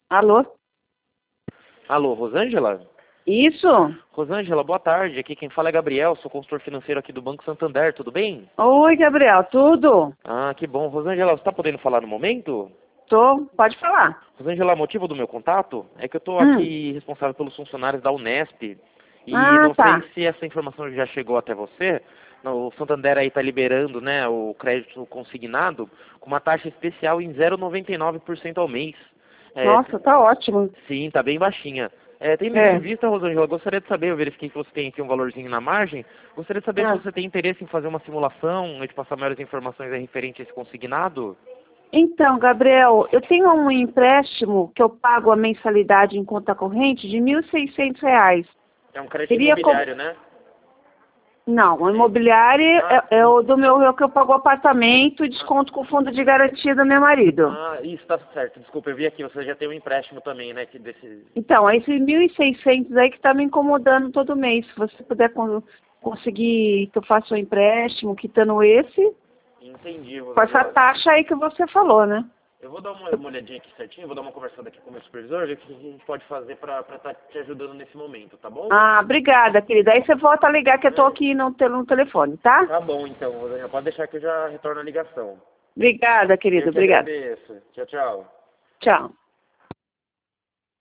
Alô? Alô, Rosângela? Isso? Rosângela, boa tarde. Aqui quem fala é Gabriel, sou consultor financeiro aqui do Banco Santander, tudo bem? Oi, Gabriel, tudo? Ah, que bom. Rosângela, você está podendo falar no momento? Tô, pode falar. Rosângela, motivo do meu contato é que eu estou Hum. aqui responsável pelos funcionários da Unesp e Ah, não sei tá. se essa informação já chegou até você. O Santander aí está liberando, né, o crédito consignado com uma taxa especial em 0,99% ao mês. É, Nossa, tá ótimo. sim, tá bem baixinha. Tendo isso em É. vista, Rosângela, gostaria de saber, eu verifiquei que você tem aqui um valorzinho na margem, gostaria de saber se Ah. você tem interesse em fazer uma simulação e de passar maiores informações aí referente a esse consignado. Então, Gabriel, eu tenho um empréstimo que eu pago a mensalidade em conta corrente de R$ 1.600. É um crédito Queria imobiliário, né? Não, o imobiliário Ah, é o do meu que eu pago o apartamento e desconto com o fundo de garantia do meu marido. isso tá certo. Desculpa, eu vi aqui, você já tem um empréstimo também, né? Que desse... Então, é esse 1.600 aí que está me incomodando todo mês. Se você puder conseguir que eu faça um empréstimo, quitando esse, Entendi, com essa Rosângela. taxa aí que você falou, né? Eu vou dar uma olhadinha aqui certinho, vou dar uma conversada aqui com o meu supervisor, ver o que a gente pode fazer pra estar te ajudando nesse momento, tá bom? Ah, obrigada, querida. Aí você volta a ligar que eu tô aqui no telefone, tá? Tá bom, então, Rosângela. Pode deixar que eu já retorno a ligação. Obrigada, Eu querido. que Obrigada. agradeço. Tchau, tchau. Tchau.